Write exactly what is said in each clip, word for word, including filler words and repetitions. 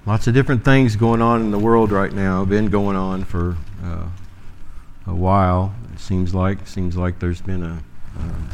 Lots of different things going on in the world right now. Been going on for uh, a while. It seems like seems like there's been a, um,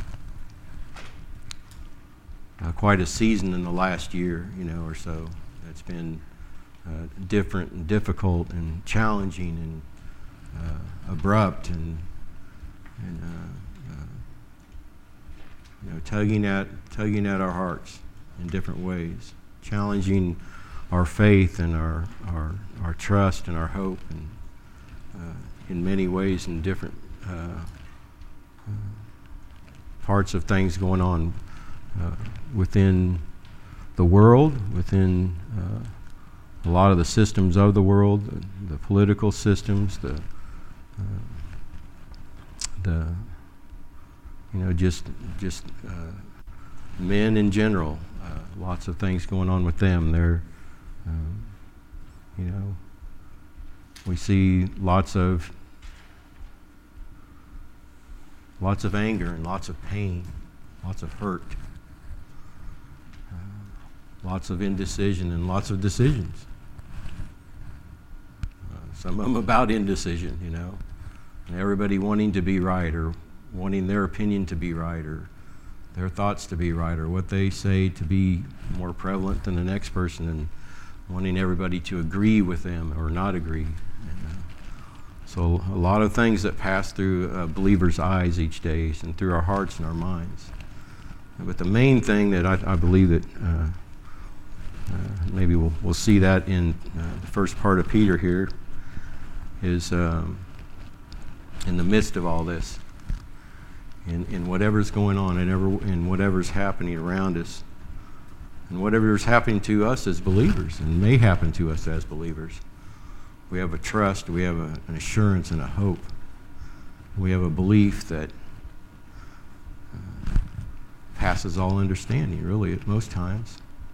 uh, quite a season in the last year, you know, or so. It's been uh, different and difficult and challenging and uh, abrupt and and uh, uh, you know, tugging at tugging at our hearts in different ways, challenging our faith and our, our our trust and our hope, and uh, in many ways in different uh, uh, parts of things going on uh, within the world, within uh, a lot of the systems of the world, the, the political systems, the uh, the you know just just uh, men in general. Uh, lots of things going on with them. They're Um, you know, we see lots of lots of anger and lots of pain, lots of hurt, uh, lots of indecision and lots of decisions. Uh, some of them about indecision, you know, and everybody wanting to be right, or wanting their opinion to be right, or their thoughts to be right, or what they say to be more prevalent than the next person, and wanting everybody to agree with them or not agree. And, uh, so a lot of things that pass through a believer's eyes each day and through our hearts and our minds. But the main thing that I, I believe that uh, uh, maybe we'll, we'll see that in uh, the first part of Peter here is um, in the midst of all this, in, in whatever's going on and ever, in whatever's happening around us, and whatever is happening to us as believers, and may happen to us as believers, we have a trust, we have a, an assurance and a hope. We have a belief that uh, passes all understanding, really, at most times.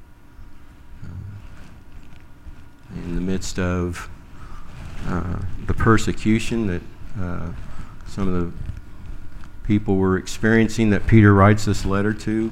Uh, in the midst of uh, the persecution that uh, some of the people were experiencing that Peter writes this letter to,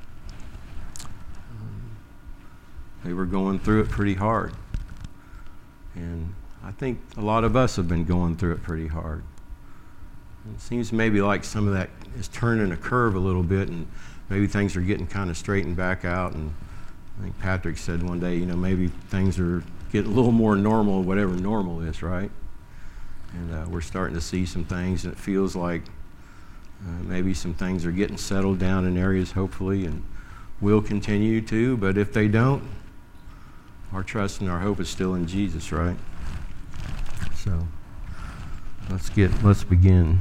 they were going through it pretty hard. And I think a lot of us have been going through it pretty hard. It seems maybe like some of that is turning a curve a little bit, and maybe things are getting kind of straightened back out. And I think Patrick said one day, you know, maybe things are getting a little more normal, whatever normal is, right? And uh, we're starting to see some things, and it feels like uh, maybe some things are getting settled down in areas, hopefully, and will continue to. But if they don't, our trust and our hope is still in Jesus, right? So let's get let's begin.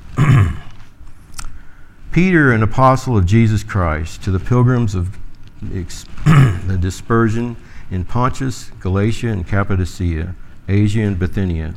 Peter, an apostle of Jesus Christ, to the pilgrims of the dispersion in Pontus, Galatia, and Cappadocia, Asia, and Bithynia.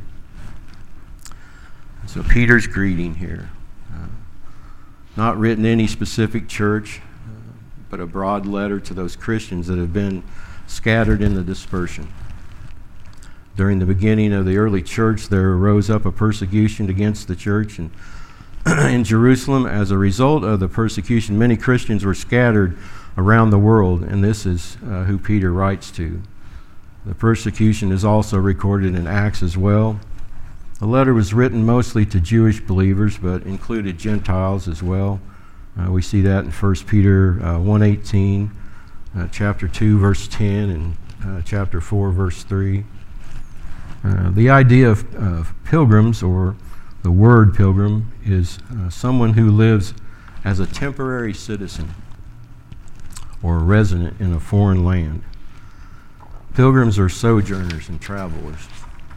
So Peter's greeting here, uh, not written to any specific church, uh, but a broad letter to those Christians that have been scattered in the dispersion. During the beginning of the early church, there arose up a persecution against the church, and in Jerusalem, as a result of the persecution, many Christians were scattered around the world, and this is uh, who Peter writes to. The persecution is also recorded in Acts as well. The letter was written mostly to Jewish believers, but included Gentiles as well. Uh, we see that in First Peter uh, one eighteen. Uh, chapter two, verse ten, and uh, chapter four, verse three. Uh, the idea of, of pilgrims, or the word pilgrim, is uh, someone who lives as a temporary citizen or a resident in a foreign land. Pilgrims are sojourners and travelers.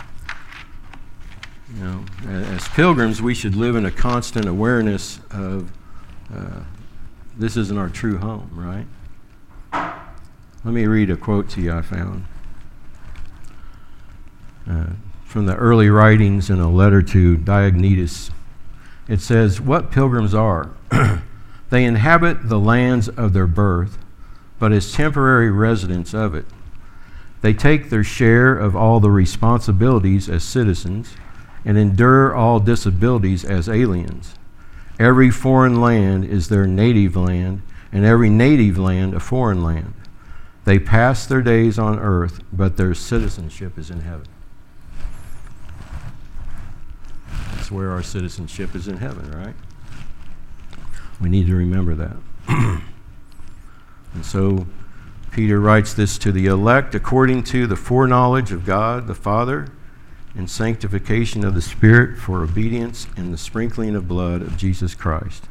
You know, as pilgrims, we should live in a constant awareness of uh, this isn't our true home, right? Let me read a quote to you I found uh, from the early writings in a letter to Diognetus. It says, "What pilgrims are, they inhabit the lands of their birth, but as temporary residents of it. They take their share of all the responsibilities as citizens and endure all disabilities as aliens. Every foreign land is their native land, and every native land a foreign land. They pass their days on earth, but their citizenship is in heaven. That's where our citizenship is in heaven, right? We need to remember that. And so Peter writes this to the elect according to the foreknowledge of God the Father and sanctification of the Spirit for obedience and the sprinkling of blood of Jesus Christ.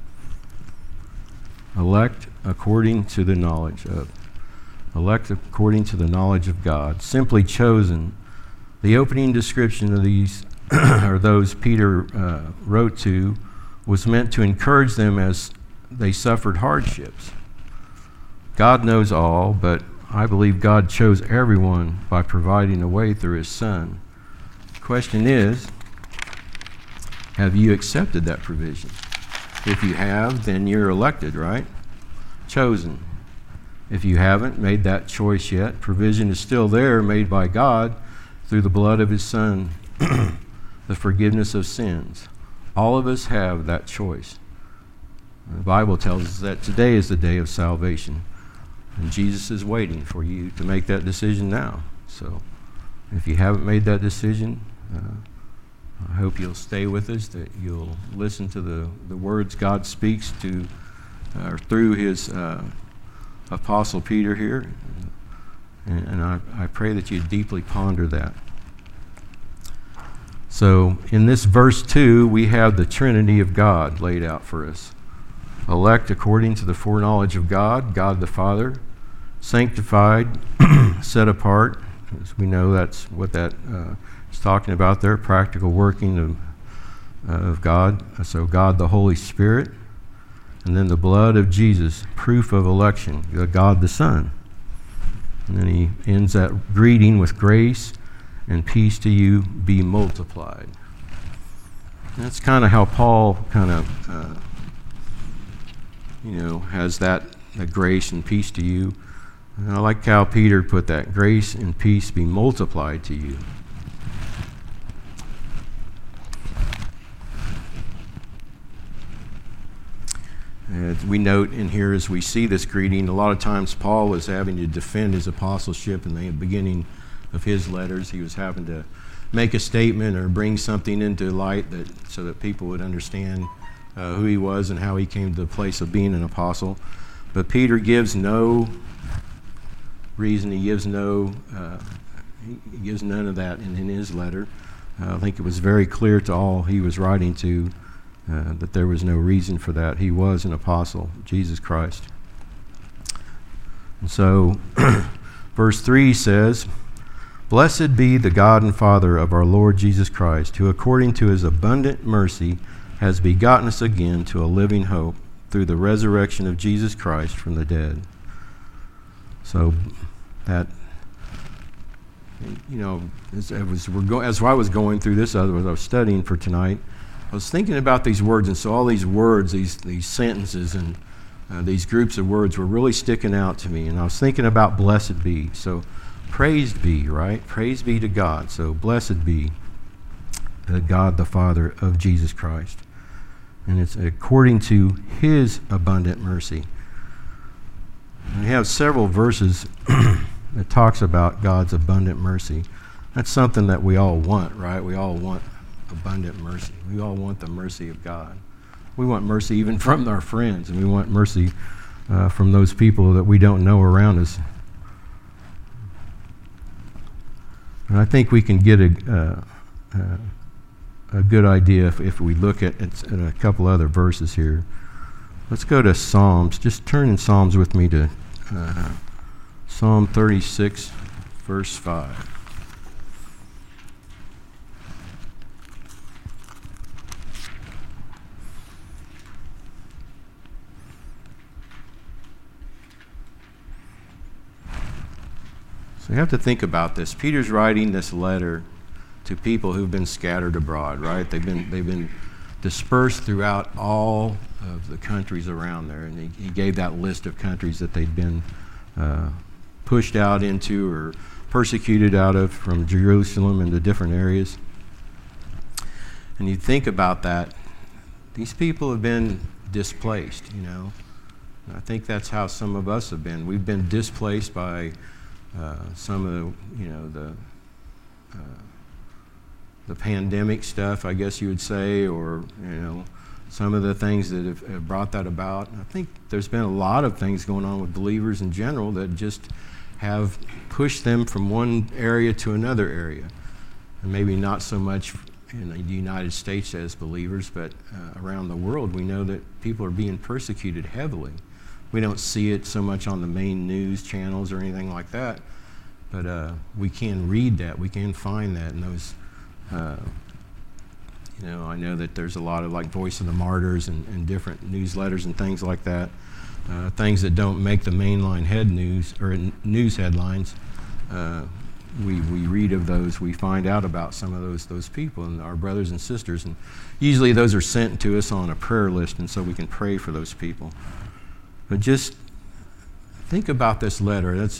Elect according to the knowledge of. Elect according to the knowledge of God. Simply chosen. The opening description of these, or those Peter uh, wrote to, was meant to encourage them as they suffered hardships. God knows all, but I believe God chose everyone by providing a way through his Son. The question is, have you accepted that provision? If you have, then you're elected, right? Chosen. If you haven't made that choice yet, provision is still there, made by God through the blood of his Son, the forgiveness of sins. All of us have that choice. The Bible tells us that today is the day of salvation. And Jesus is waiting for you to make that decision now. So if you haven't made that decision, uh, I hope you'll stay with us, that you'll listen to the, the words God speaks to uh, through his uh, Apostle Peter here. And, and I, I pray that you deeply ponder that. So in this verse two, we have the Trinity of God laid out for us. Elect according to the foreknowledge of God, God the Father, sanctified, set apart, as we know that's what that uh, is talking about there, practical working of, uh, of God. So God the Holy Spirit, and then the blood of Jesus, proof of election, God the Son. And then he ends that greeting with grace and peace to you be multiplied. And that's kind of how Paul kind of, uh, you know, has that, that grace and peace to you. And I like how Peter put that, grace and peace be multiplied to you. As we note in here as we see this greeting, a lot of times Paul was having to defend his apostleship in the beginning of his letters. He was having to make a statement or bring something into light that so that people would understand uh, who he was and how he came to the place of being an apostle. But Peter gives no reason, he gives no, uh, he gives none of that in, in his letter. Uh, I think it was very clear to all he was writing to uh, that there was no reason for that. He was an apostle, Jesus Christ. And so, verse three says, "Blessed be the God and Father of our Lord Jesus Christ, who according to his abundant mercy has begotten us again to a living hope through the resurrection of Jesus Christ from the dead." So that, you know, as, as, we're go, as I was going through this, as I was studying for tonight, I was thinking about these words, and so all these words, these, these sentences, and uh, these groups of words were really sticking out to me, and I was thinking about blessed be. So praised be, right? Praise be to God. So blessed be the God the Father of Jesus Christ. And it's according to his abundant mercy. And we have several verses that talks about God's abundant mercy. That's something that we all want, right? We all want abundant mercy. We all want the mercy of God. We want mercy even from our friends, and we want mercy uh, from those people that we don't know around us. And I think we can get a, uh, uh, a good idea if, if we look at, at a couple other verses here. Let's go to Psalms. Just turn in Psalms with me to uh, Psalm thirty-six, verse five. So you have to think about this. Peter's writing this letter to people who've been scattered abroad, right? They've been they've been dispersed throughout all of the countries around there, and he, he gave that list of countries that they'd been uh, pushed out into or persecuted out of, from Jerusalem into different areas. And you think about that, these people have been displaced, you know. I think that's how some of us have been. We've been displaced by uh, some of the, you know, the uh, the pandemic stuff, I guess you would say, or, you know, some of the things that have, have brought that about. I think there's been a lot of things going on with believers in general that just have pushed them from one area to another area. And maybe not so much in the United States as believers, but uh, around the world we know that people are being persecuted heavily. We don't see it so much on the main news channels or anything like that, but uh, we can read that, we can find that in those. Uh, you know, I know that there's a lot of like Voice of the Martyrs and, and different newsletters and things like that, uh, things that don't make the mainline head news or n- news headlines. Uh, we we read of those, we find out about some of those those people and our brothers and sisters, and usually those are sent to us on a prayer list, and so we can pray for those people. But just think about this letter. That's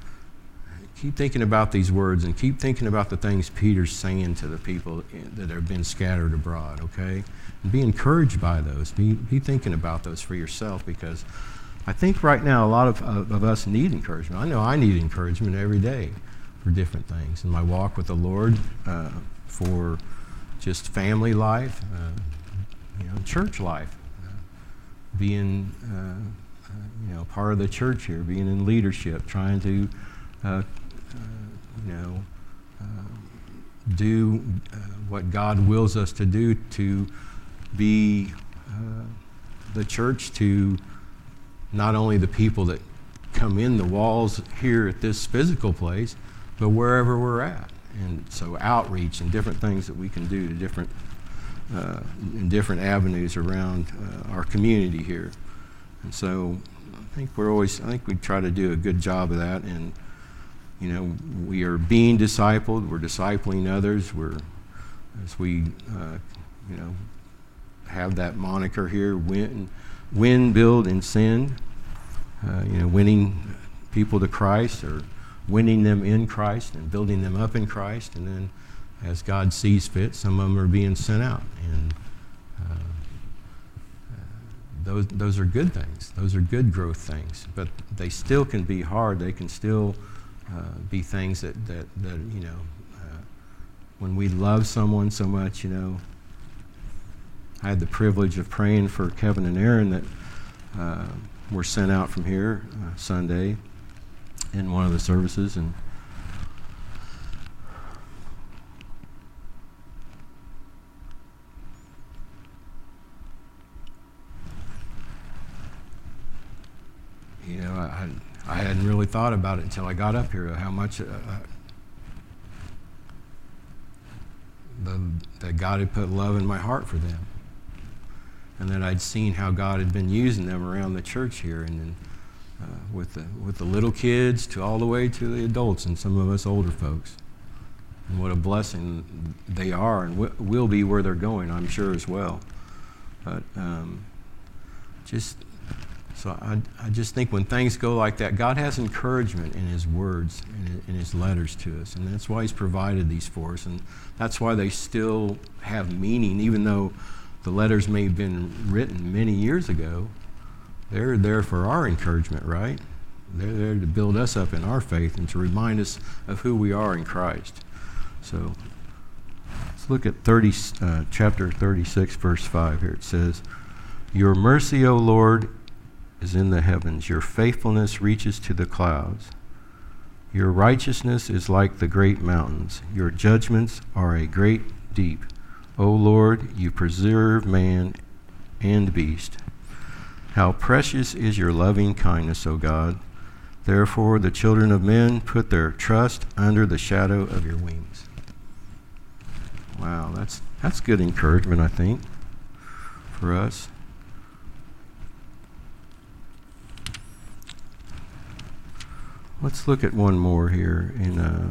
Keep thinking about these words and keep thinking about the things Peter's saying to the people that have been scattered abroad, okay? And be encouraged by those. Be, be thinking about those for yourself, because I think right now a lot of, of, of us need encouragement. I know I need encouragement every day for different things in my walk with the Lord, uh, for just family life, uh, you know, church life, uh, being uh, uh, you know, part of the church here, being in leadership, trying to uh, Uh, you know, uh, do uh, what God wills us to do, to be uh, the church to not only the people that come in the walls here at this physical place, but wherever we're at. And so outreach and different things that we can do to different, uh, in different avenues around uh, our community here. And so I think we're always, I think we try to do a good job of that. And you know, we are being discipled. We're discipling others. We're, as we, uh, you know, have that moniker here: win, win, build, and send. Uh, you know, winning people to Christ, or winning them in Christ, and building them up in Christ. And then, as God sees fit, some of them are being sent out. And uh, uh, those those are good things. Those are good growth things. But they still can be hard. They can still Uh, be things that, that, that you know, uh, when we love someone so much, you know. I had the privilege of praying for Kevin and Aaron that uh, were sent out from here uh, Sunday in one of the services, and you know, I, I hadn't really thought about it until I got up here, how much uh, the, that God had put love in my heart for them, and that I'd seen how God had been using them around the church here, and then uh, with the with the little kids to all the way to the adults and some of us older folks, and what a blessing they are and w- will be where they're going, I'm sure, as well. But um, just. So I, I just think when things go like that, God has encouragement in His words and in His letters to us, and that's why He's provided these for us, and that's why they still have meaning, even though the letters may have been written many years ago. They're there for our encouragement, right? They're there to build us up in our faith and to remind us of who we are in Christ. So let's look at thirty, uh, chapter thirty-six, verse five here. It says, "Your mercy, O Lord, is in the heavens. Your faithfulness reaches to the clouds. Your righteousness is like the great mountains. Your judgments are a great deep. O Lord, you preserve man and beast. How precious is your loving kindness, O God. Therefore the children of men put their trust under the shadow of your wings." Wow, that's that's good encouragement, I think, for us. Let's look at one more here. In uh,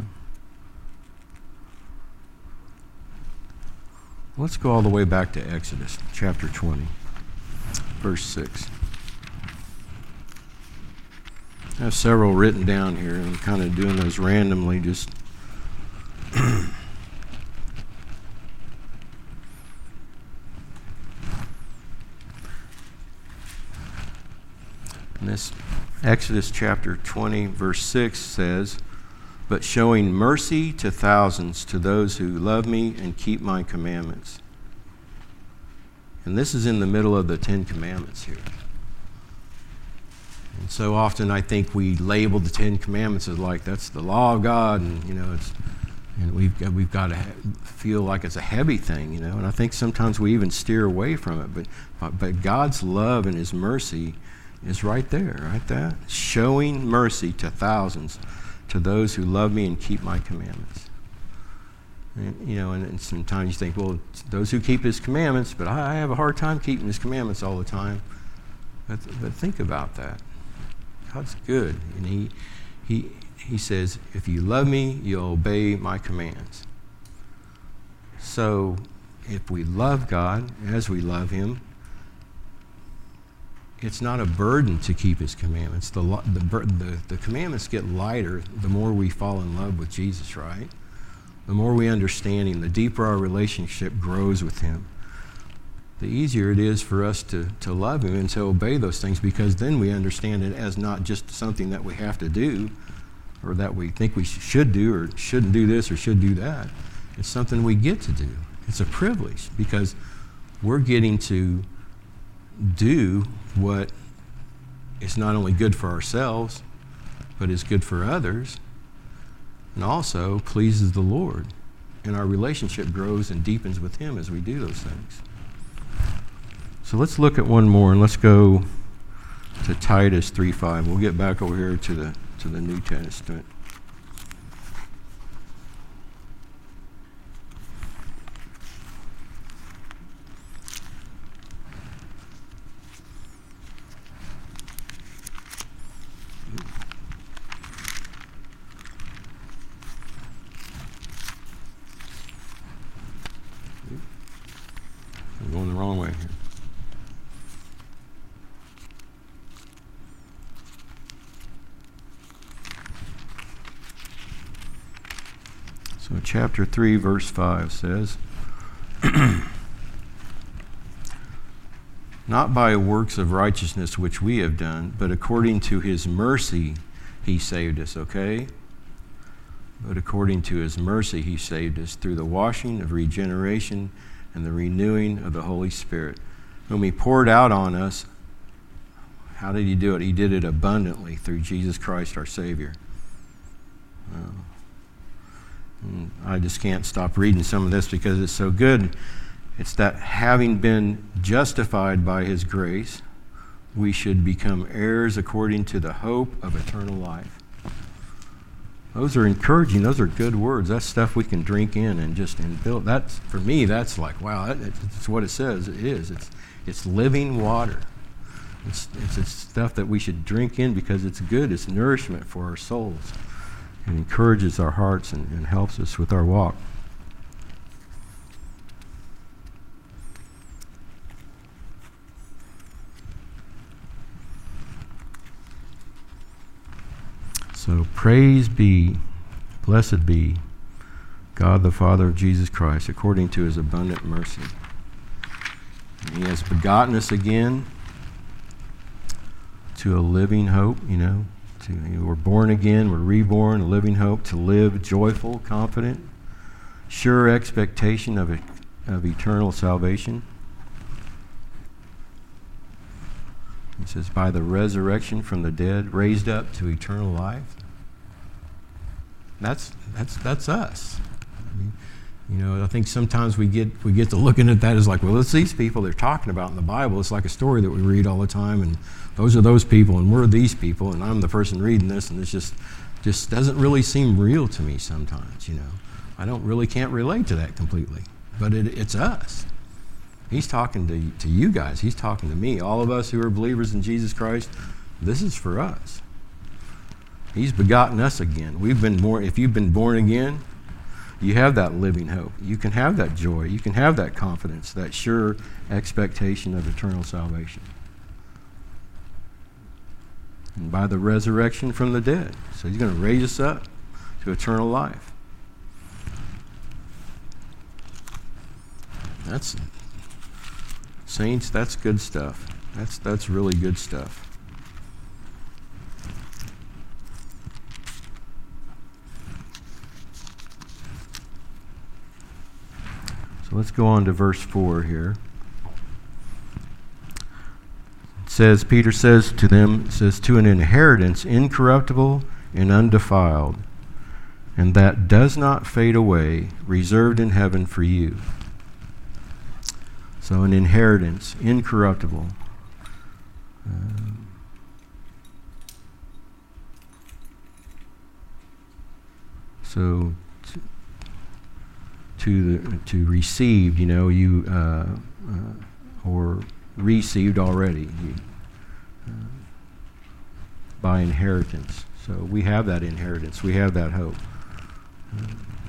let's go all the way back to Exodus chapter twenty, verse six. I have several written down here. I'm kind of doing those randomly, just this Exodus chapter twenty, verse six says, "But showing mercy to thousands, to those who love me and keep my commandments." And this is in the middle of the Ten Commandments here. And so often I think we label the Ten Commandments as like that's the law of God, and you know, it's and we've got, we've got to feel like it's a heavy thing, you know. And I think sometimes we even steer away from it. But but, but God's love and His mercy is right there, right there, showing mercy to thousands, to those who love me and keep my commandments. And, you know, and, and sometimes you think, well, those who keep His commandments, but I, I have a hard time keeping His commandments all the time. But, but think about that. God's good, and He He He says, if you love me, you'll obey my commands. So, if we love God as we love Him, it's not a burden to keep His commandments. The, the, the, the commandments get lighter the more we fall in love with Jesus, right? The more we understand Him, the deeper our relationship grows with Him. The easier it is for us to, to love Him and to obey those things, because then we understand it as not just something that we have to do or that we think we should do or shouldn't do this or should do that. It's something we get to do. It's a privilege because we're getting to do what is not only good for ourselves, but is good for others, and also pleases the Lord. And our relationship grows and deepens with Him as we do those things. So let's look at one more, and let's go to Titus three five. We'll get back over here to the to the New Testament. I'm going the wrong way here. So chapter three, verse five says, "Not by works of righteousness which we have done, but according to His mercy He saved us," okay? But according to His mercy He saved us through the washing of regeneration and the renewing of the Holy Spirit, whom He poured out on us. How did He do it? He did it abundantly through Jesus Christ our Savior. Uh, and I just can't stop reading some of this because it's so good. It's that having been justified by His grace, we should become heirs according to the hope of eternal life. Those are encouraging. Those are good words. That's stuff we can drink in and just and build. That's, for me, that's like, wow, that, it's what it says. It is. It's it's living water. It's, it's it's stuff that we should drink in because it's good. It's nourishment for our souls. It encourages our hearts and, and helps us with our walk. So praise be, blessed be God the Father of Jesus Christ, according to His abundant mercy. And He has begotten us again to a living hope, you know. To, you know, we're born again, we're reborn, a living hope to live joyful, confident, sure expectation of, a, of eternal salvation. It says, by the resurrection from the dead, raised up to eternal life. That's that's that's us. I mean, you know, I think sometimes we get we get to looking at that as like, well, it's these people they're talking about in the Bible. It's like a story that we read all the time, and those are those people, and we're these people, and I'm the person reading this, and it's just just doesn't really seem real to me sometimes. You know, I don't really can't relate to that completely, but it, it's us. He's talking to, to you guys. He's talking to me. All of us who are believers in Jesus Christ, this is for us. He's begotten us again. We've been born. If you've been born again, you have that living hope. You can have that joy. You can have that confidence, that sure expectation of eternal salvation. And by the resurrection from the dead. So He's going to raise us up to eternal life. That's... Saints, that's good stuff. That's that's really good stuff. So let's go on to verse four here. It says, Peter says to them, it says, to an inheritance incorruptible and undefiled, and that does not fade away, reserved in heaven for you. So an inheritance, incorruptible. Um, so to, to the to received, you know, you uh, uh, or received already you, uh, by inheritance. So we have that inheritance. We have that hope. Uh,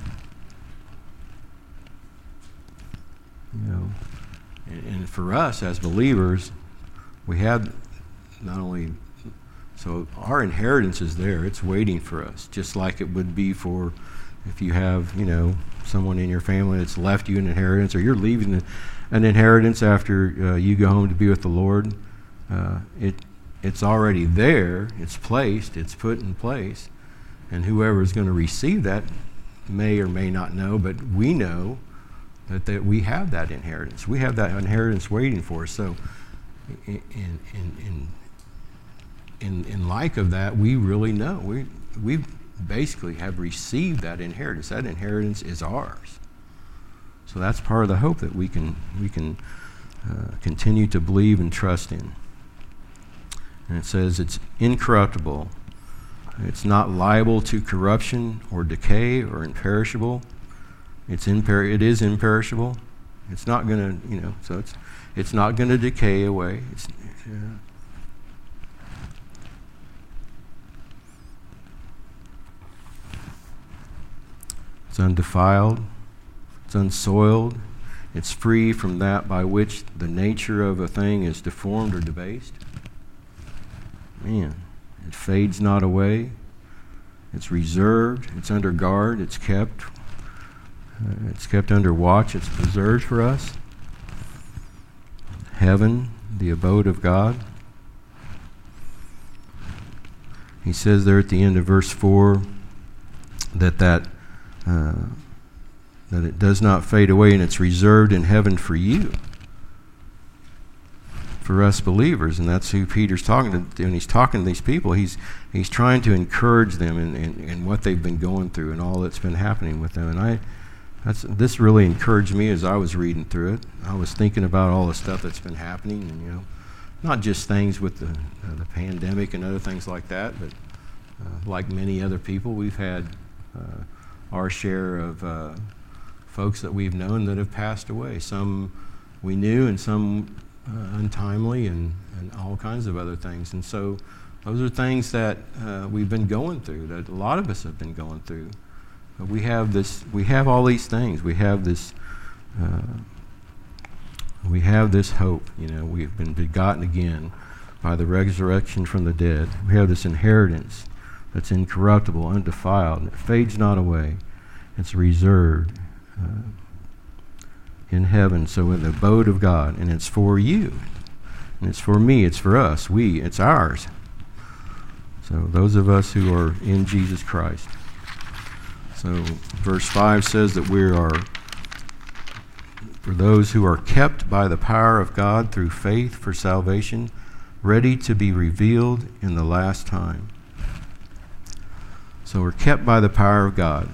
you know, and, and for us as believers, we have not only, so our inheritance is there. It's waiting for us, just like it would be for if you have, you know, someone in your family that's left you an inheritance, or you're leaving an inheritance after uh, you go home to be with the Lord. Uh, it it's already there. It's placed. It's put in place, and whoever is going to receive that may or may not know, but we know that, that we have that inheritance. We have that inheritance waiting for us. So in in in in, in like of that, we really know. We we basically have received that inheritance. That inheritance is ours. So that's part of the hope that we can we can uh, continue to believe and trust in. And it says it's incorruptible. It's not liable to corruption or decay or imperishable. It's imper- it is imperishable. It's not going to, you know, so it's it's not going to decay away. It's, uh, it's undefiled. It's unsoiled. It's free from that by which the nature of a thing is deformed or debased. Man, it fades not away. It's reserved. It's under guard. It's kept. Uh, it's kept under watch. It's preserved for us. Heaven, the abode of God. He says there at the end of verse four that that uh, that it does not fade away, and it's reserved in heaven for you, for us believers. And that's who Peter's talking to. When he's talking to these people, he's he's trying to encourage them in, in, in what they've been going through and all that's been happening with them. And I, that's this really encouraged me as I was reading through it. I was thinking about all the stuff that's been happening, and you know, not just things with the uh, the pandemic and other things like that, but uh, like many other people, we've had uh, our share of uh, folks that we've known that have passed away. Some we knew, and some uh, untimely, and, and all kinds of other things. And so those are things that uh, we've been going through, that a lot of us have been going through. But we have this, we have all these things. We have this, uh, we have this hope. You know, we've been begotten again by the resurrection from the dead. We have this inheritance that's incorruptible, undefiled, and it fades not away. It's reserved uh, in heaven, so in the abode of God, and it's for you, and it's for me, it's for us, we, it's ours. So those of us who are in Jesus Christ. So verse five says that we are, for those who are kept by the power of God through faith for salvation, ready to be revealed in the last time. So we're kept by the power of God.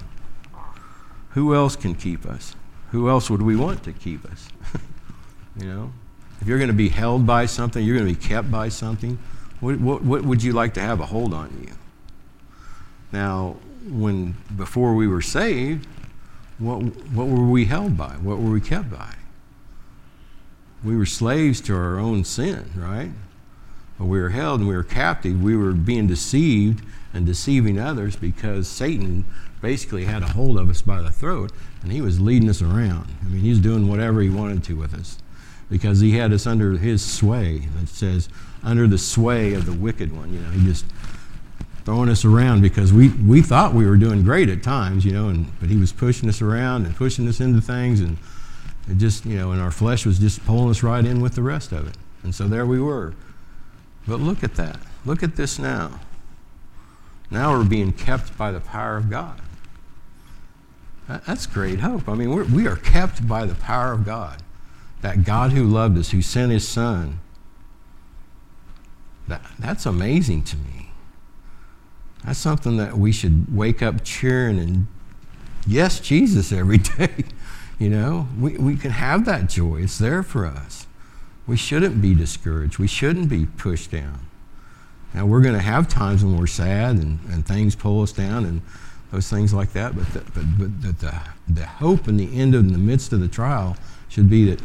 Who else can keep us? Who else would we want to keep us? You know, if you're going to be held by something, you're going to be kept by something, what, what, what would you like to have a hold on you? Now, when before we were saved, what, what were we held by? What were we kept by? We were slaves to our own sin, right? But we were held and we were captive. We were being deceived and deceiving others because Satan basically had a hold of us by the throat, and he was leading us around. I mean, he was doing whatever he wanted to with us because he had us under his sway. It says, under the sway of the wicked one. You know, he just throwing us around because we, we thought we were doing great at times, you know, and but he was pushing us around and pushing us into things, and it just, you know, and our flesh was just pulling us right in with the rest of it. And so there we were. But look at that. Look at this now. Now we're being kept by the power of God. That's great hope. I mean, we're, we are kept by the power of God. That God who loved us, who sent his son. That, that's amazing to me. That's something that we should wake up cheering and yes, Jesus every day. You know, we, we can have that joy. It's there for us. We shouldn't be discouraged. We shouldn't be pushed down. Now, we're going to have times when we're sad and, and things pull us down and those things like that, but the, but, but the, the, the hope in the end of, in the midst of the trial should be that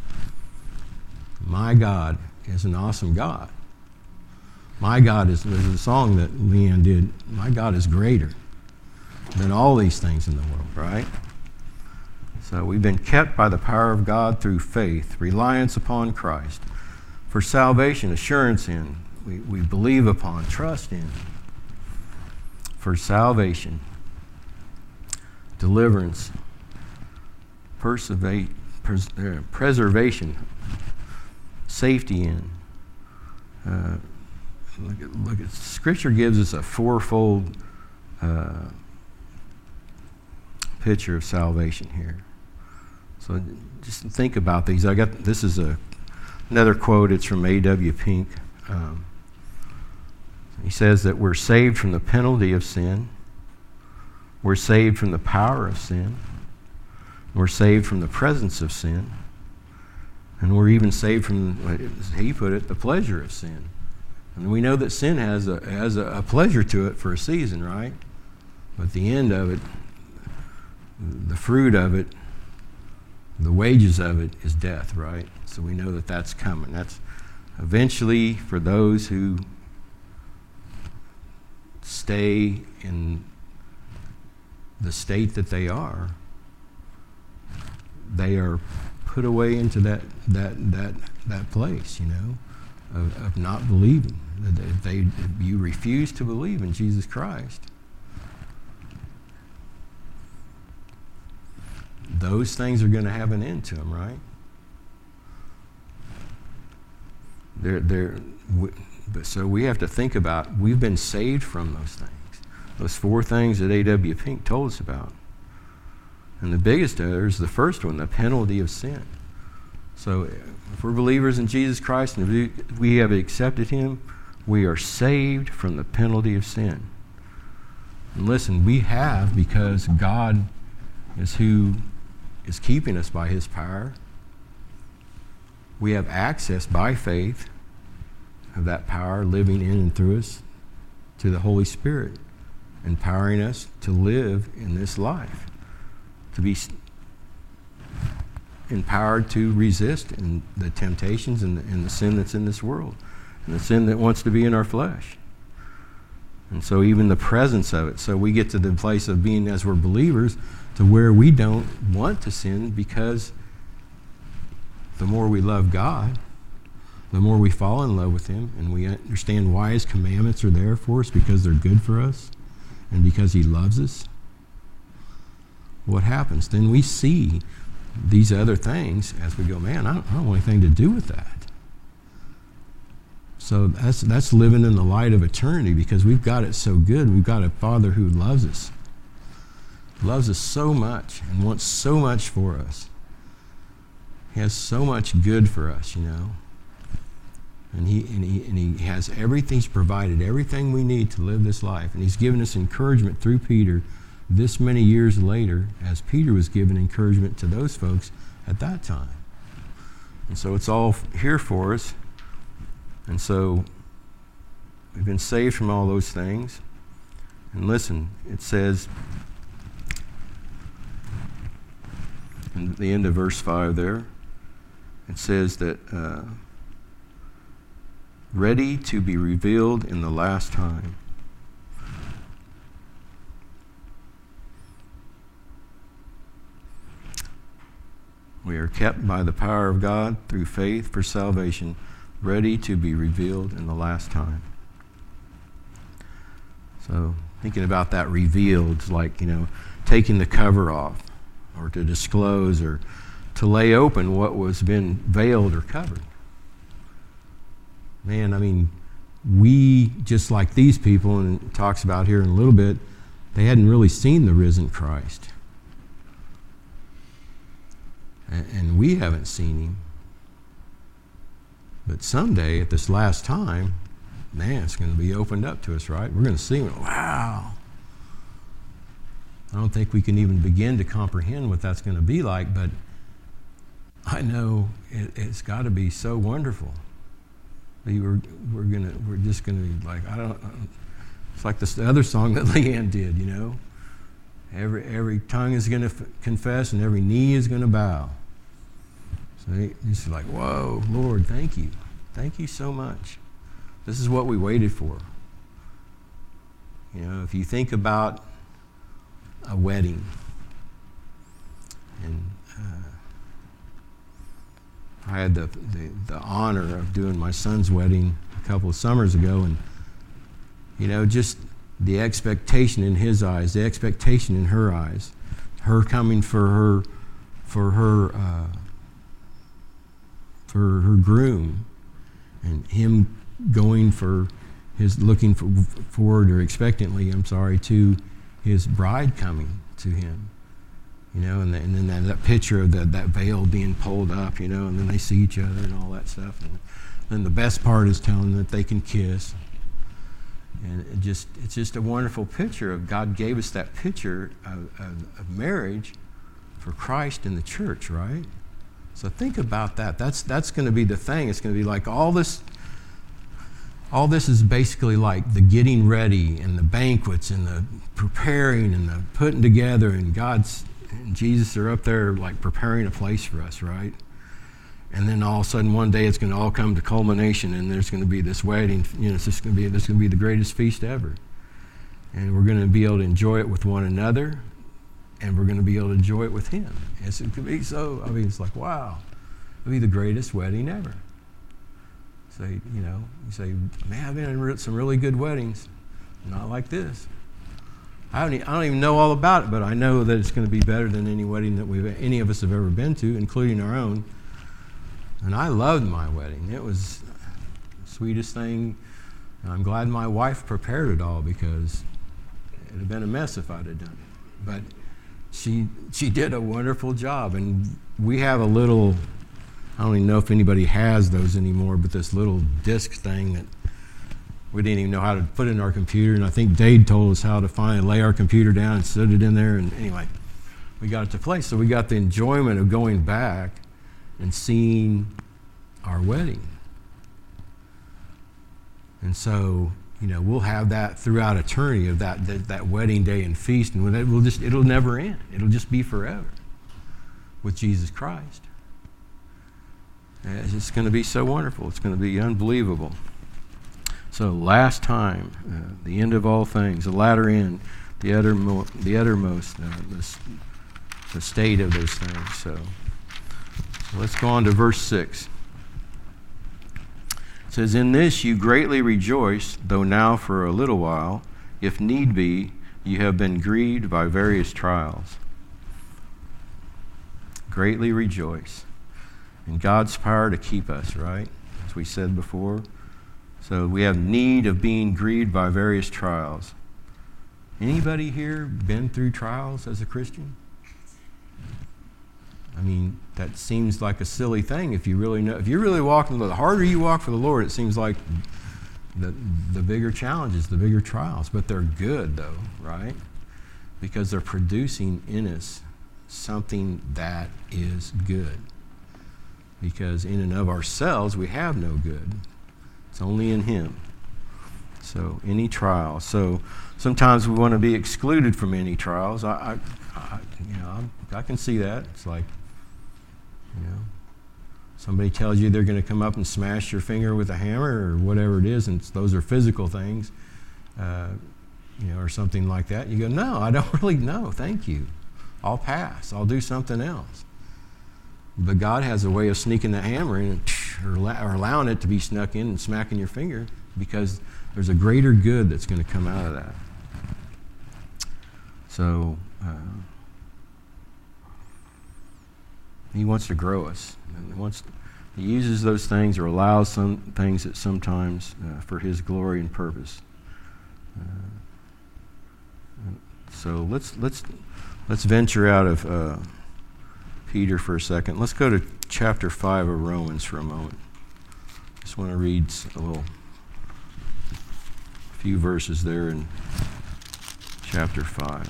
my God is an awesome God. My God is, there's a song that Leanne did, my God is greater than all these things in the world, right? So we've been kept by the power of God through faith, reliance upon Christ, for salvation, assurance in, we, we believe upon, trust in, for salvation, deliverance, persevate, pres, uh, preservation, safety in. Uh, look, at, look at Scripture gives us a fourfold uh, picture of salvation here. So just think about these. I got this is a another quote. It's from A W Pink. Um, he says that we're saved from the penalty of sin. We're saved from the power of sin. We're saved from the presence of sin. And we're even saved from, as he put it, the pleasure of sin. And we know that sin has a has a, a pleasure to it for a season, right? But the end of it, the fruit of it, the wages of it is death, right? So we know that that's coming. That's eventually for those who stay in the state that they are, they are put away into that that that that place, you know, of, of not believing. If they if you refuse to believe in Jesus Christ, those things are going to have an end to them, right? They're, they're, but so we have to think about, we've been saved from those things. Those four things that A W Pink told us about. And the biggest of those is the first one, the penalty of sin. So if we're believers in Jesus Christ and if we have accepted him, we are saved from the penalty of sin. And listen, we have because God is who is keeping us by his power. We have access by faith of that power living in and through us to the Holy Spirit, empowering us to live in this life, to be empowered to resist in the temptations and the, and the sin that's in this world, and the sin that wants to be in our flesh. And so even the presence of it. So we get to the place of being, as we're believers, to where we don't want to sin, because the more we love God, the more we fall in love with him, and we understand why his commandments are there for us, because they're good for us and because he loves us. What happens? Then we see these other things as we go, man, I don't, I don't want anything to do with that. So that's that's living in the light of eternity, because we've got it so good. We've got a Father who loves us, loves us so much and wants so much for us. He has so much good for us, you know. And he, and he and he has everything. He's provided everything we need to live this life. And he's given us encouragement through Peter this many years later, as Peter was given encouragement to those folks at that time. And so it's all here for us. And so we've been saved from all those things. And listen, it says in the end of verse five there, it says that uh, ready to be revealed in the last time. We are kept by the power of God through faith for salvation, ready to be revealed in the last time. So thinking about that revealed is like, you know, taking the cover off, or to disclose, or to lay open what was been veiled or covered. Man, I mean, we, just like these people, and it talks about here in a little bit, they hadn't really seen the risen Christ. and, and we haven't seen him. But someday, at this last time, man, it's going to be opened up to us, right? We're going to see him. Wow. I don't think we can even begin to comprehend what that's going to be like, but I know it, it's got to be so wonderful. We were, we're gonna, we're just going to be like, I don't. It's like this the other song that Leanne did, you know. Every every tongue is going to f- confess, and every knee is going to bow. So it's like, whoa, Lord, thank you, thank you so much. This is what we waited for. You know, if you think about a wedding, and uh, I had the, the the honor of doing my son's wedding a couple of summers ago, and you know, just the expectation in his eyes, the expectation in her eyes, her coming for her for her uh, for her groom, and him going for his looking for, forward or expectantly, I'm sorry, to his bride coming to him, you know, and, the, and then that, that picture of the, that veil being pulled up, you know, and then they see each other and all that stuff, and then the best part is telling them that they can kiss, and it just it's just a wonderful picture of God gave us that picture of, of, of marriage for Christ and the church, right? So think about that. That's that's going to be the thing. It's going to be like all this. All this is basically like the getting ready and the banquets and the preparing and the putting together, and God's and Jesus are up there like preparing a place for us, right? And then all of a sudden one day it's going to all come to culmination, and there's going to be this wedding. You know, it's just going to be this going to be the greatest feast ever, and we're going to be able to enjoy it with one another, and we're going to be able to enjoy it with Him. It's going to be so. I mean, it's like wow, it'll be the greatest wedding ever. Say, you know, you say, man, I've been in some really good weddings, not like this. I don't, I don't even know all about it, but I know that it's going to be better than any wedding that we've any of us have ever been to, including our own. And I loved my wedding. It was the sweetest thing. And I'm glad my wife prepared it all, because it would have been a mess if I'd have done it. But she she did a wonderful job, and we have a little. I don't even know if anybody has those anymore, but this little disc thing that we didn't even know how to put in our computer, and I think Dade told us how to find lay our computer down and set it in there, and anyway, we got it to play. So we got the enjoyment of going back and seeing our wedding. And so, you know, we'll have that throughout eternity of that that, that wedding day and feast, and it will just it'll never end. It'll just be forever with Jesus Christ. It's going to be so wonderful. It's going to be unbelievable. So last time, uh, the end of all things, the latter end, the uttermost, the, uttermost uh, the, the state of those things. So, so let's go on to verse six. It says, "In this you greatly rejoice, though now for a little while, if need be, you have been grieved by various trials." Greatly rejoice. And God's power to keep us, right? As we said before. So we have need of being grieved by various trials. Anybody here been through trials as a Christian? I mean, that seems like a silly thing if you really know. If you're really walking, the harder you walk for the Lord, it seems like the, the bigger challenges, the bigger trials. But they're good, though, right? Because they're producing in us something that is good. Because in and of ourselves, we have no good. It's only in Him. So any trial. So sometimes we want to be excluded from any trials. I, I, I you know, I, I can see that. It's like, you know, somebody tells you they're going to come up and smash your finger with a hammer or whatever it is, and those are physical things, uh, you know, or something like that. You go, no, I don't really know. Thank you. I'll pass. I'll do something else. But God has a way of sneaking that hammer in, or allowing it to be snuck in and smacking your finger, because there's a greater good that's going to come out of that. So uh, He wants to grow us. He wants. He uses those things, or allows some things that sometimes uh, for His glory and purpose. Uh, so let's let's let's venture out of. Uh, Peter for a second. Let's go to chapter five of Romans for a moment. Just want to read a little, a few verses there in chapter five.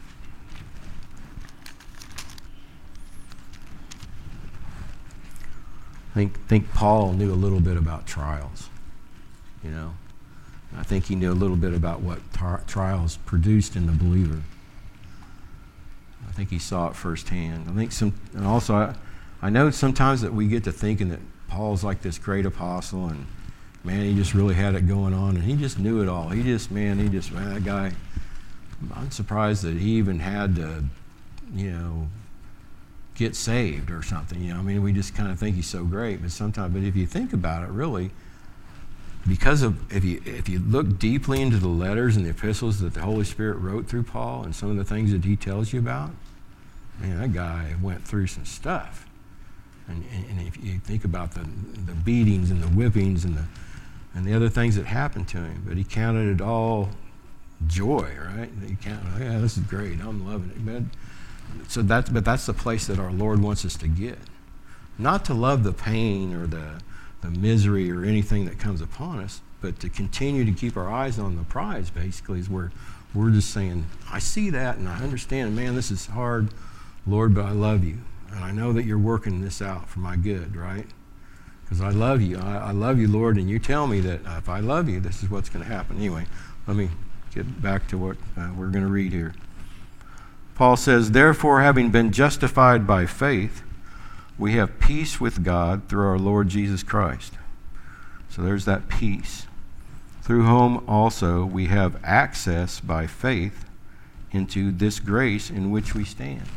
I think, think Paul knew a little bit about trials, you know. I think he knew a little bit about what tar- trials produced in the believer. I think he saw it firsthand. I think some, and also I, I know sometimes that we get to thinking that Paul's like this great apostle, and man, he just really had it going on, and he just knew it all. He just, man, he just, man, that guy. I'm surprised that he even had to, you know, get saved or something. You know, I mean, we just kind of think he's so great, but sometimes, but if you think about it, really, because of if you if you look deeply into the letters and the epistles that the Holy Spirit wrote through Paul and some of the things that he tells you about, man, that guy went through some stuff. And, and, and if you think about the the beatings and the whippings and the and the other things that happened to him, but he counted it all joy, right? He counted, yeah, this is great. I'm loving it, man. So that's but that's the place that our Lord wants us to get, not to love the pain or the the misery or anything that comes upon us, but to continue to keep our eyes on the prize. Basically, is where we're just saying, I see that and I understand. Man, this is hard, Lord, but I love you, and I know that you're working this out for my good, right? Because I love you. I, I love you, Lord, and you tell me that if I love you, this is what's going to happen. Anyway, let me get back to what uh, we're going to read here. Paul says, therefore, having been justified by faith, we have peace with God through our Lord Jesus Christ. So there's that peace. Through whom also we have access by faith into this grace in which we stand,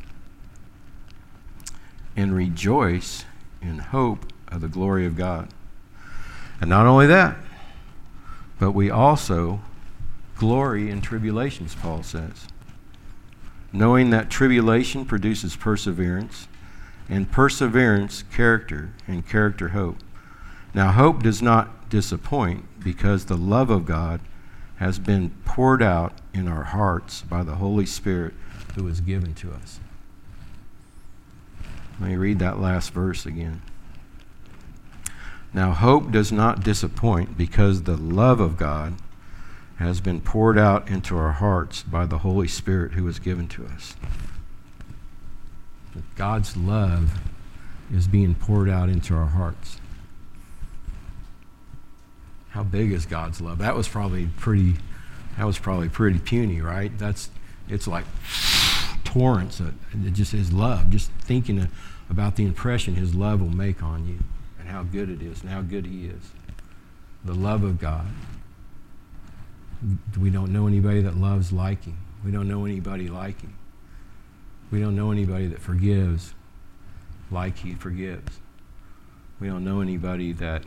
and rejoice in hope of the glory of God. And not only that, but we also glory in tribulations, Paul says, knowing that tribulation produces perseverance, and perseverance character, and character hope. Now hope does not disappoint, because the love of God has been poured out in our hearts by the Holy Spirit who is given to us. Let me read that last verse again. Now hope does not disappoint, because the love of God has been poured out into our hearts by the Holy Spirit who is given to us. God's love is being poured out into our hearts. How big is God's love? That was probably pretty, that was probably pretty puny, right? That's, it's like torrents of just his love, just thinking about the impression his love will make on you and how good it is and how good he is. The love of God. We don't know anybody that loves like him. We don't know anybody like him. We don't know anybody that forgives like he forgives. We don't know anybody that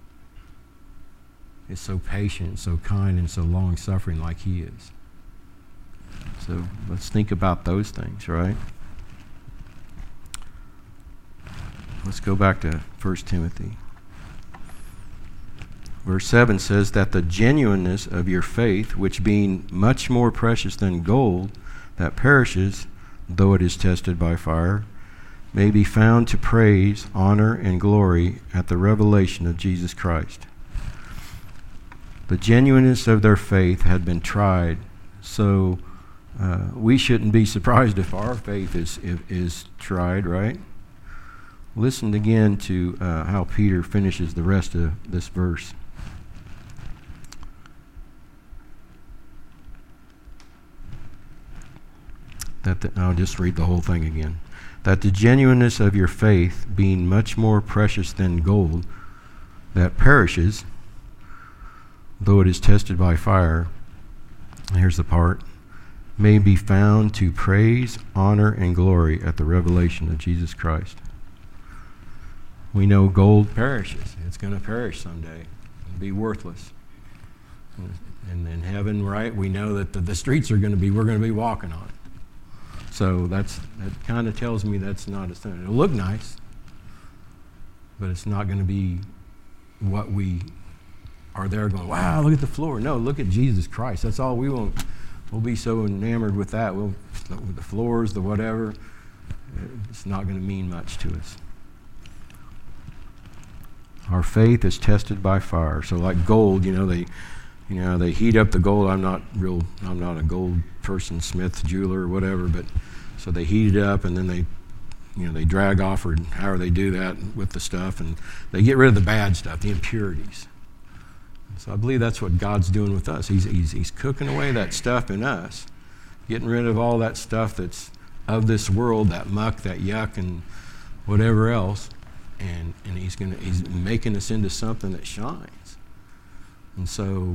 is so patient, so kind, and so long-suffering like he is. So let's think about those things, right? Let's go back to First Timothy. Verse seven says that the genuineness of your faith, which being much more precious than gold that perishes, though it is tested by fire, may be found to praise, honor, and glory at the revelation of Jesus Christ. The genuineness of their faith had been tried, so uh, we shouldn't be surprised if our faith is, if, is tried, right? Listen again to uh, how Peter finishes the rest of this verse. That the, I'll just read the whole thing again. That the genuineness of your faith, being much more precious than gold that perishes, though it is tested by fire, here's the part, may be found to praise, honor, and glory at the revelation of Jesus Christ. We know gold perishes. It's going to perish someday and be worthless. And in heaven, right, we know that the, the streets are going to be, we're going to be walking on it. So that's that kind of tells me that's not a thing. It'll look nice, but it's not going to be what we are there going, wow, look at the floor. No, look at Jesus Christ. That's all we want. We'll be so enamored with that. We'll with the floors, the whatever. it's not going to mean much to us. Our faith is tested by fire. So like gold, you know, they you know, they heat up the gold. I'm not real I'm not a gold person, smith, jeweler, or whatever, but so they heat it up and then they you know, they drag off, or however they do that with the stuff, and they get rid of the bad stuff, the impurities. So I believe that's what God's doing with us. He's, he's, he's cooking away that stuff in us, getting rid of all that stuff that's of this world, that muck, that yuck, and whatever else, and, and he's gonna he's making us into something that shines. And so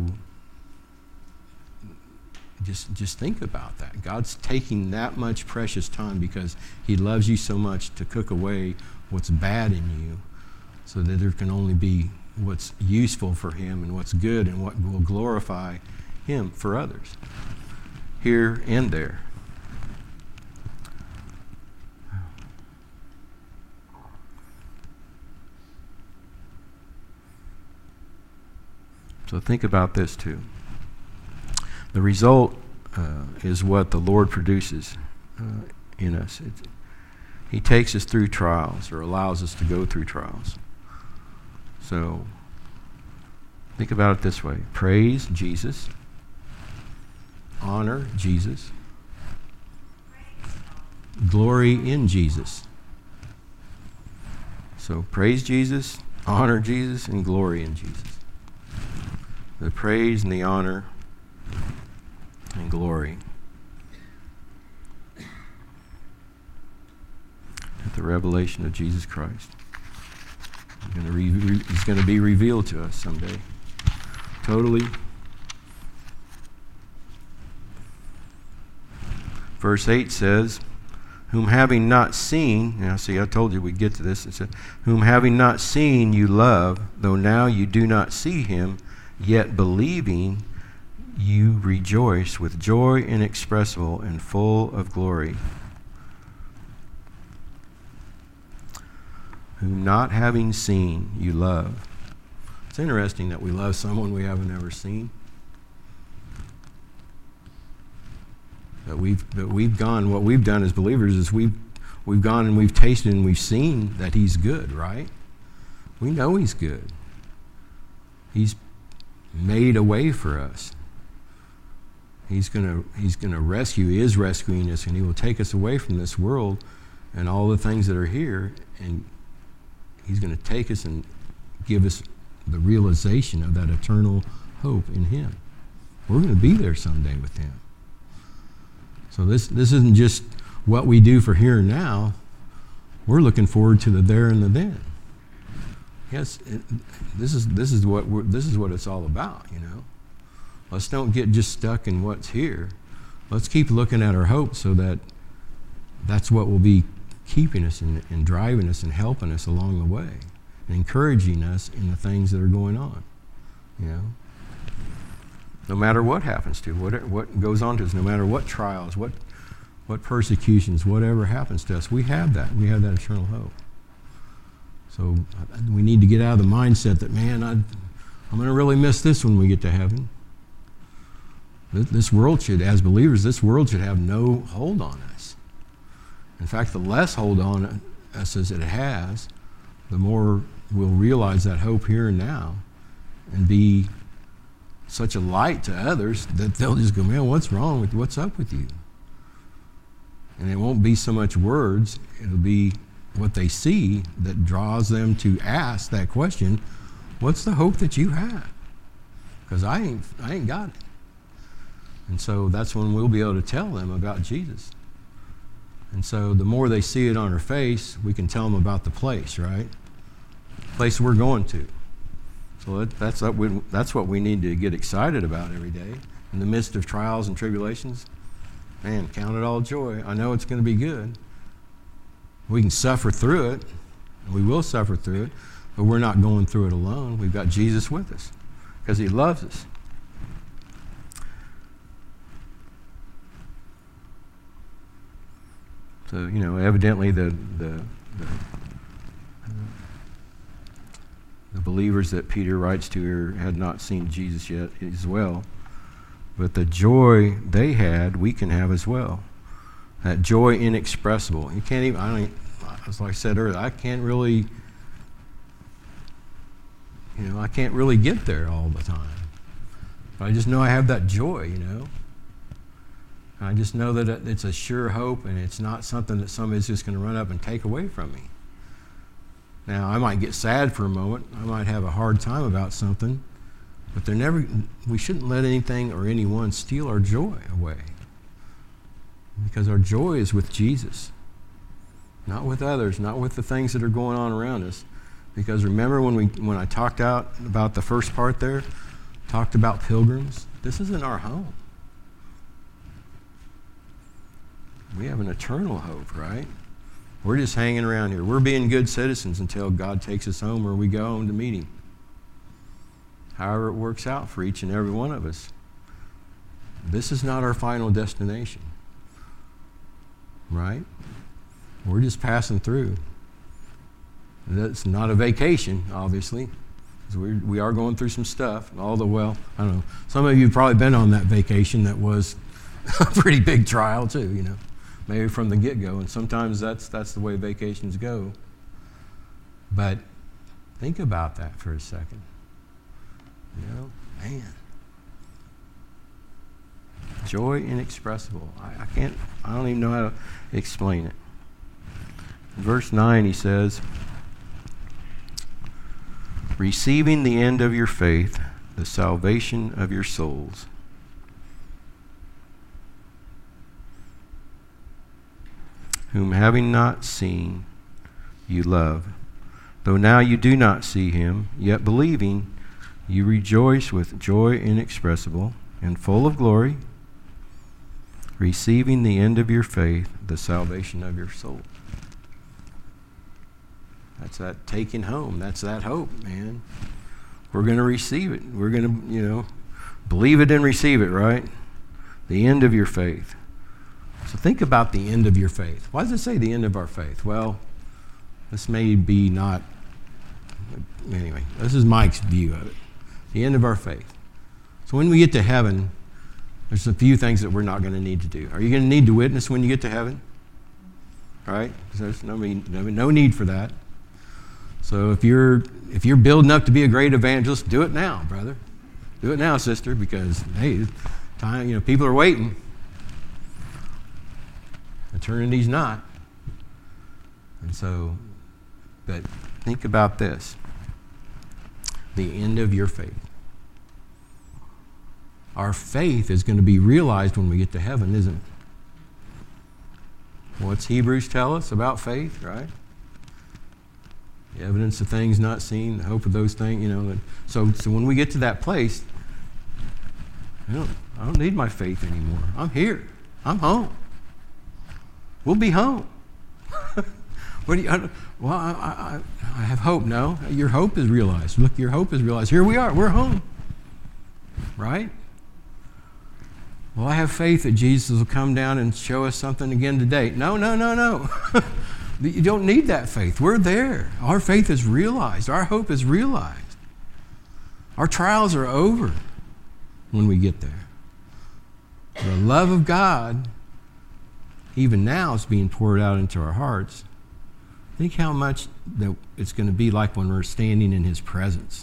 just just think about that. God's taking that much precious time because he loves you so much to cook away what's bad in you, so that there can only be what's useful for him and what's good and what will glorify him for others, here and there. So think about this too. The result uh, is what the Lord produces uh, in us. It's, he takes us through trials, or allows us to go through trials. So think about it this way. Praise Jesus. Honor Jesus. Glory in Jesus. So praise Jesus, honor Jesus, and glory in Jesus. The praise and the honor and glory at the revelation of Jesus Christ. It's going to re- re- it's going to be revealed to us someday. Totally. Verse eight says, whom having not seen, now see, I told you we'd get to this. It said, whom having not seen you love, though now you do not see him, yet believing you rejoice with joy inexpressible and full of glory. Whom not having seen you love. It's interesting that we love someone we haven't ever seen. That we've that we've gone, what we've done as believers is we've we've gone and we've tasted and we've seen that he's good, right? We know he's good. He's made a way for us. He's gonna he's gonna rescue, he is rescuing us, and he will take us away from this world and all the things that are here, and he's gonna take us and give us the realization of that eternal hope in him. We're gonna be there someday with him. So this this isn't just what we do for here and now. We're looking forward to the there and the then. Yes, it, this is this is what we're, this is what it's all about, you know. Let's don't get just stuck in what's here. Let's keep looking at our hope, so that that's what will be keeping us and, and driving us and helping us along the way, and encouraging us in the things that are going on, you know. No matter what happens to, what what goes on to us, no matter what trials, what what persecutions, whatever happens to us, we have that. We have that eternal hope. So we need to get out of the mindset that, man, I'd, I'm going to really miss this when we get to heaven. This world should, as believers, this world should have no hold on us. In fact, the less hold on us as it has, the more we'll realize that hope here and now, and be such a light to others that they'll just go, man, what's wrong with you? What's up with you? And it won't be so much words, it'll be what they see that draws them to ask that question, what's the hope that you have? Because I ain't, I ain't got it. And so that's when we'll be able to tell them about Jesus. And so the more they see it on our face, we can tell them about the place, right? The place we're going to. So that's, that's what we need to get excited about every day. In the midst of trials and tribulations, man, count it all joy. I know it's going to be good. We can suffer through it, and we will suffer through it, but we're not going through it alone. We've got Jesus with us because he loves us. So, you know, evidently the the, the, the believers that Peter writes to here had not seen Jesus yet as well. But the joy they had, we can have as well. That joy inexpressible. You can't even, I don't even, as I said earlier, I can't really, you know, I can't really get there all the time. But I just know I have that joy, you know. I just know that it's a sure hope, and it's not something that somebody's just going to run up and take away from me. Now, I might get sad for a moment. I might have a hard time about something, but they're never, we shouldn't let anything or anyone steal our joy away. Because our joy is with Jesus, not with others, not with the things that are going on around us. Because remember when we when I talked out about the first part there, talked about pilgrims, this isn't our home. We have an eternal hope, right? We're just hanging around here. We're being good citizens until God takes us home or we go home to meet Him. However it works out for each and every one of us. This is not our final destination. Right? We're just passing through. That's not a vacation, obviously. We we are going through some stuff. Although, well, I don't know. Some of you have probably been on that vacation that was a pretty big trial too, you know. Maybe from the get-go. And sometimes that's that's the way vacations go. But think about that for a second. You know, man. Joy inexpressible. I, I can't, I don't even know how to explain it. In verse nine, he says, receiving the end of your faith, the salvation of your souls. Whom having not seen, you love. Though now you do not see him, yet believing, you rejoice with joy inexpressible and full of glory, receiving the end of your faith, the salvation of your soul. That's that taking home. That's that hope, man. We're going to receive it. We're going to, you know, believe it and receive it, right? The end of your faith. So think about the end of your faith. Why does it say the end of our faith? Well, this may be not, anyway, this is Mike's view of it. The end of our faith. So when we get to heaven, there's a few things that we're not going to need to do. Are you going to need to witness when you get to heaven? Right? Because there's no, no need for that. So if you're if you're building up to be a great evangelist, do it now, brother. Do it now, sister, because hey, time, you know, people are waiting. Eternity's not. And so, but think about this. The end of your faith. Our faith is going to be realized when we get to heaven, isn't it? What's Hebrews tell us about faith, right? The evidence of things not seen, the hope of those things, you know. So, so when we get to that place, I don't, I don't need my faith anymore. I'm here. I'm home. We'll be home. What do you? I, well, I, I, I have hope. No, your hope is realized. Look, your hope is realized. Here we are. We're home. Right? Well, I have faith that Jesus will come down and show us something again today. No, no, no, no. You don't need that faith. We're there. Our faith is realized. Our hope is realized. Our trials are over when we get there. The love of God, even now, is being poured out into our hearts. Think how much that it's going to be like when we're standing in His presence.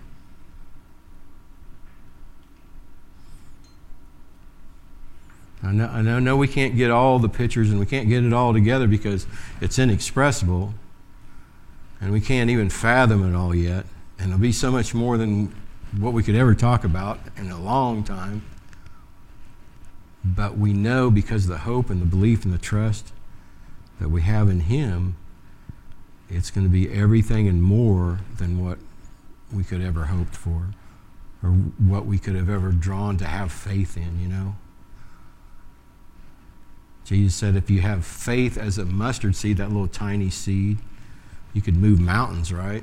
I know, I know we can't get all the pictures and we can't get it all together because it's inexpressible and we can't even fathom it all yet. And it'll be so much more than what we could ever talk about in a long time. But we know because of the hope and the belief and the trust that we have in Him, it's going to be everything and more than what we could ever hoped for or what we could have ever drawn to have faith in, you know. Jesus said if you have faith as a mustard seed, that little tiny seed, you could move mountains, right?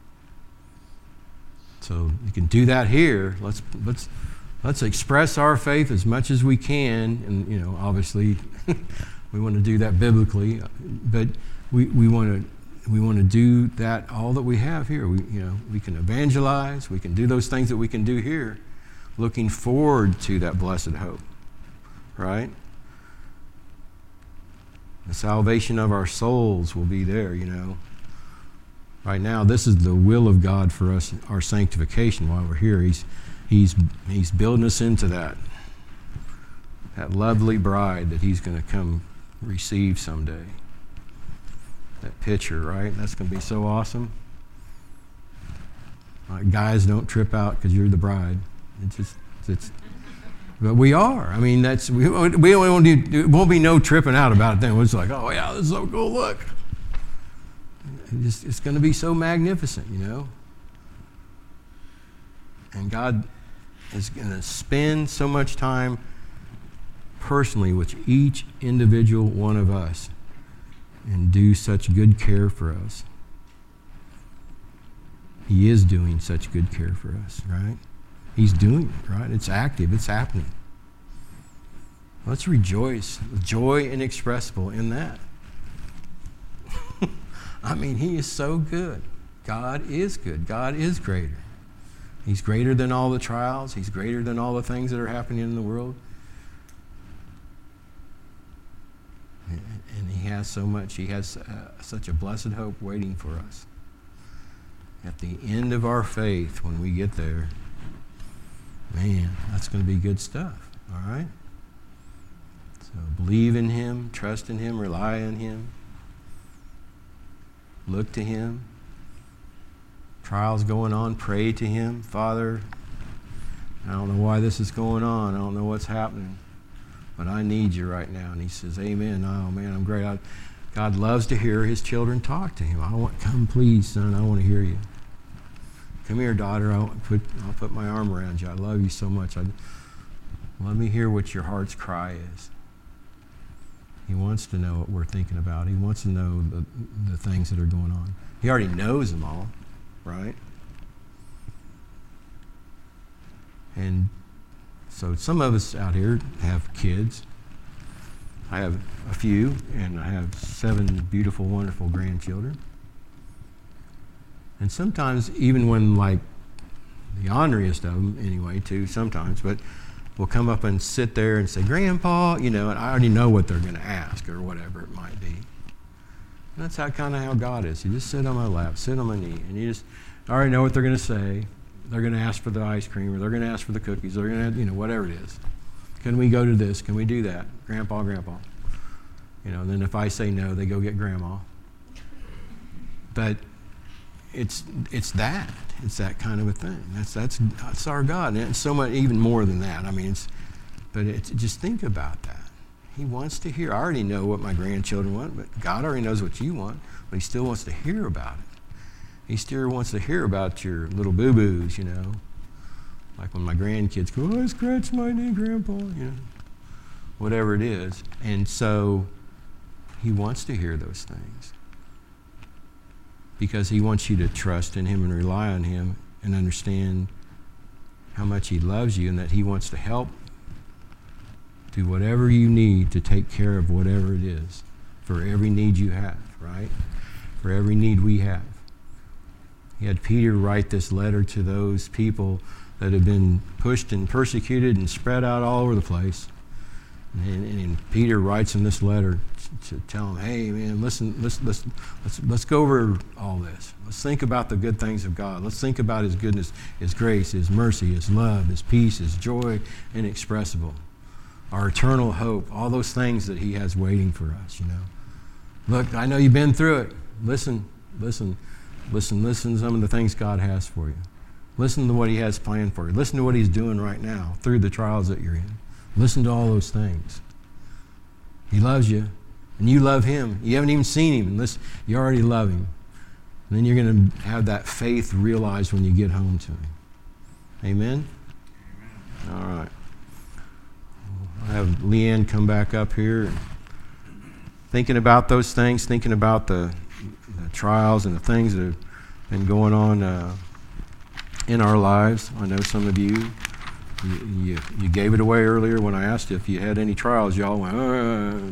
So you can do that here. Let's let's let's express our faith as much as we can, and you know, obviously, we want to do that biblically, but we, we want to we want to do that all that we have here. We you know we can evangelize, we can do those things that we can do here, looking forward to that blessed hope, right? The salvation of our souls will be there, you know. Right now, this is the will of God for us, our sanctification while we're here. He's, he's, he's building us into that. That lovely bride that he's going to come receive someday. That picture, right? That's going to be so awesome. Like, guys, don't trip out because you're the bride. It's just, it's, but we are. I mean, that's we, we won't do, there won't be no tripping out about it then. It's like, oh yeah, this is so cool. Look, it just, it's going to be so magnificent, you know. And God is going to spend so much time personally with each individual one of us and do such good care for us. He is doing such good care for us, right? He's doing it, right? It's active. It's happening. Let's rejoice with joy inexpressible in that. I mean, he is so good. God is good. God is greater. He's greater than all the trials. He's greater than all the things that are happening in the world. And he has so much. He has uh, such a blessed hope waiting for us. At the end of our faith, when we get there, man, that's going to be good stuff, all right? So believe in him, trust in him, rely on him, look to him. Trials going on, pray to him. Father, I don't know why this is going on. I don't know what's happening, but I need you right now. And he says, amen. Oh, man, I'm great. I, God loves to hear his children talk to him. I want, come please, son, I want to hear you. Come here, daughter. I'll put, I'll put my arm around you. I love you so much. I, let me hear what your heart's cry is. He wants to know what we're thinking about. He wants to know the, the things that are going on. He already knows them all, right? And so some of us out here have kids. I have a few, and I have seven beautiful, wonderful grandchildren. And sometimes, even when, like, the honoriest of them, anyway, too, sometimes, but will come up and sit there and say, Grandpa, you know, and I already know what they're going to ask or whatever it might be. And that's how kind of how God is. You just sit on my lap, sit on my knee, and you just I already know what they're going to say. They're going to ask for the ice cream, or they're going to ask for the cookies. They're going to, you know, whatever it is. Can we go to this? Can we do that? Grandpa, Grandpa. You know, and then if I say no, they go get Grandma. But it's it's that. It's that kind of a thing. That's that's that's our God. And it's so much, even more than that. I mean, it's, but it's, just think about that. He wants to hear. I already know what my grandchildren want, but God already knows what you want, but he still wants to hear about it. He still wants to hear about your little boo-boos, you know. Like when my grandkids go, oh, I scratched my knee, Grandpa, you know. Whatever it is. And so he wants to hear those things. Because he wants you to trust in him and rely on him and understand how much he loves you and that he wants to help do whatever you need to take care of whatever it is for every need you have, right? For every need we have. He had Peter write this letter to those people that have been pushed and persecuted and spread out all over the place. And, and Peter writes him this letter to, to tell him, hey, man, listen, listen, listen, let's, let's go over all this. Let's think about the good things of God. Let's think about his goodness, his grace, his mercy, his love, his peace, his joy inexpressible, our eternal hope, all those things that he has waiting for us, you know. Look, I know you've been through it. Listen, listen, listen, listen to some of the things God has for you. Listen to what he has planned for you. Listen to what he's doing right now through the trials that you're in. Listen to all those things. He loves you, and you love him. You haven't even seen him, and listen, you already love him. And then you're going to have that faith realized when you get home to him. Amen? Amen. All right. I'll have Leanne come back up here. And thinking about those things, thinking about the, the trials and the things that have been going on uh, in our lives. I know some of you, you, you, you gave it away earlier when I asked if you had any trials. Y'all went, uh.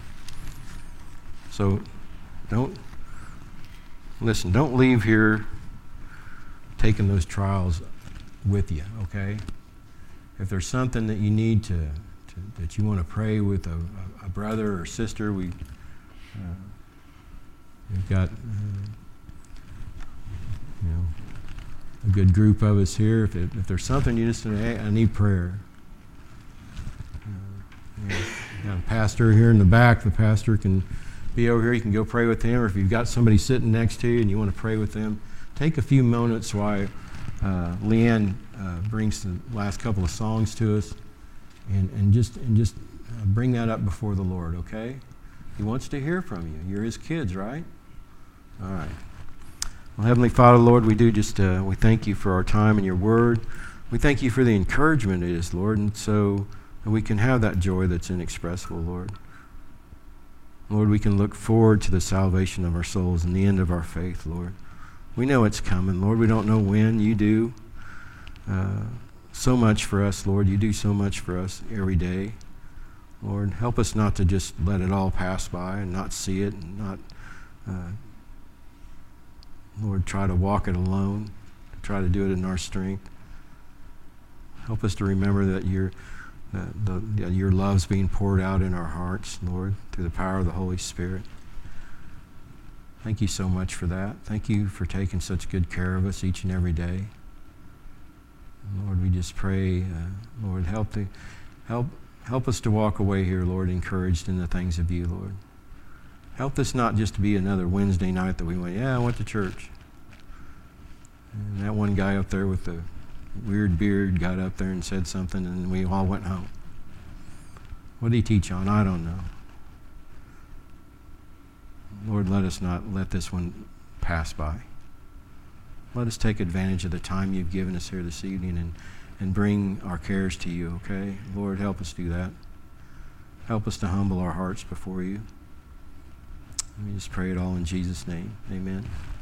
So don't, listen, don't leave here taking those trials with you, okay? If there's something that you need to, to that you want to pray with a, a brother or sister, we Uh, we've got, uh, you know, a good group of us here. If, it, if there's something you just say, hey, I need prayer. Uh, you know, you got a pastor here in the back. The pastor can be over here. You can go pray with him. Or if you've got somebody sitting next to you and you want to pray with them, take a few moments while uh, Leanne uh, brings the last couple of songs to us, and, and just and just uh, bring that up before the Lord, okay? He wants to hear from you. You're his kids, right? All right. Well, Heavenly Father, Lord, we do just, uh, we thank you for our time in your word. We thank you for the encouragement it is, Lord, and so that we can have that joy that's inexpressible, Lord. Lord, we can look forward to the salvation of our souls and the end of our faith, Lord. We know it's coming, Lord. We don't know when. You do uh, so much for us, Lord. You do so much for us every day. Lord, help us not to just let it all pass by and not see it and not, uh, Lord, try to walk it alone, try to do it in our strength. Help us to remember that your, uh, the, the, your love's being poured out in our hearts, Lord, through the power of the Holy Spirit. Thank you so much for that. Thank you for taking such good care of us each and every day. Lord, we just pray, uh, Lord, help the, help help us to walk away here, Lord, encouraged in the things of you, Lord. Help this not just to be another Wednesday night that we went, yeah, I went to church. And that one guy up there with the weird beard got up there and said something, and we all went home. What did he teach on? I don't know. Lord, let us not let this one pass by. Let us take advantage of the time you've given us here this evening and, and bring our cares to you, okay? Lord, help us do that. Help us to humble our hearts before you. We just pray it all in Jesus' name. Amen.